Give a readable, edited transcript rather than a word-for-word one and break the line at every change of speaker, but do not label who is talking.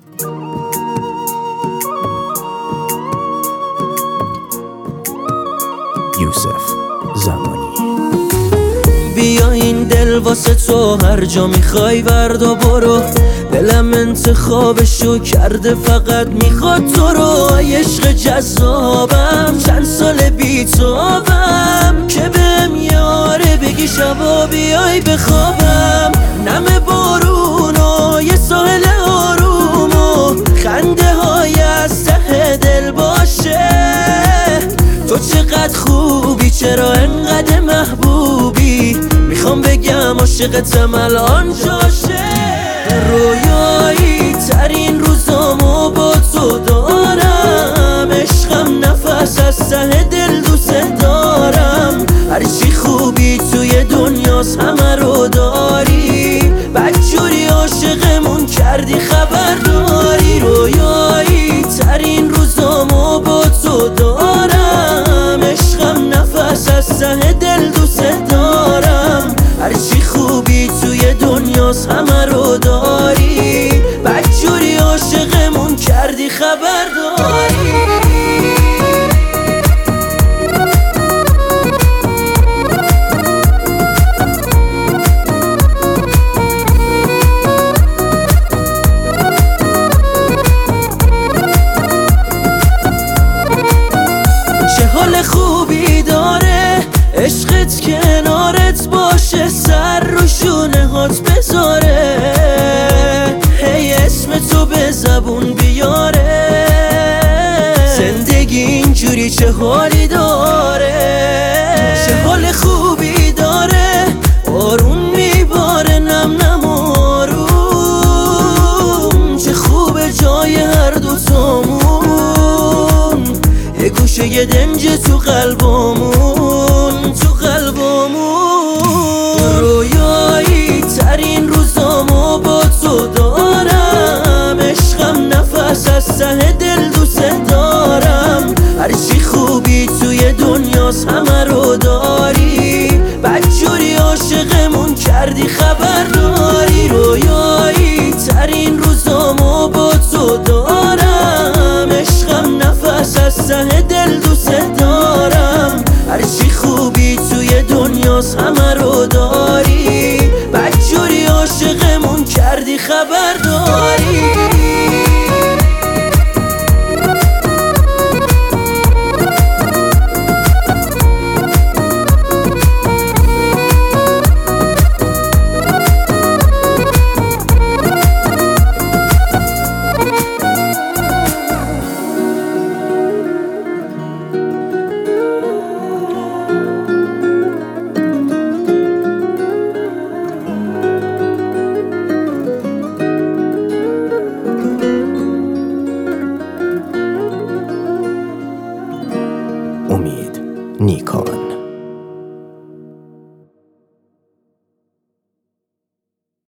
یوسف زمانی.
بیا این دل واسه تو هر جا میخوای وردا برو، دلم انتخابشو کرده فقط میخواد تو رو. عشق جذابم چند سال بیتابم که بهم یاره بگی شبا بیای بخوابم. نم بارون و یه ساحل آروم و خنده های از ته دل باشه. تو چقدر خوبی چرا انقدر محبوبی، میخوام بگم عاشقتم الان جاشه. رویایی ترین روزامو با تو دارم، عشقم نفس از ته دل دوست دارم. هرچی خوبی توی دنیاست همه رو داری، بدجوری عاشقمون کردی خبر داری. رویایی ترین روزامو با تو دارم، عشقم نفس از ته دل دوست دارم. هرچی خوبی توی دنیاست همه رو داری، بدجوری عاشقمون کردی خبر داری. خوبی داره عشقت کنارت باشه، سر رو شونه هات بذاره، هی اسم تو به زبون بیاره. زندگی اینجوری چه حالی داره، چه حال خوبی داره. بارون میباره نم نم آروم، چه خوبه جای هر دوتامون. یه گوشه یه دنج تو قلبمون، تو قلبمون. رویایی ترین روزامو با تو دارم، عشقم نفس از ته دل دوست دارم. هرچی خوبی توی دنیاست همه رو داری، بدجوری عاشقمون کردی خبر داری. رویایی ترین روزامو با تو دارم، عشقم نفس از ته دل دوست دارم. هرچی خوبی توی دنیاست همه رو داری، بدجوری عاشقمون کردی خبر داری.
امید نیکان.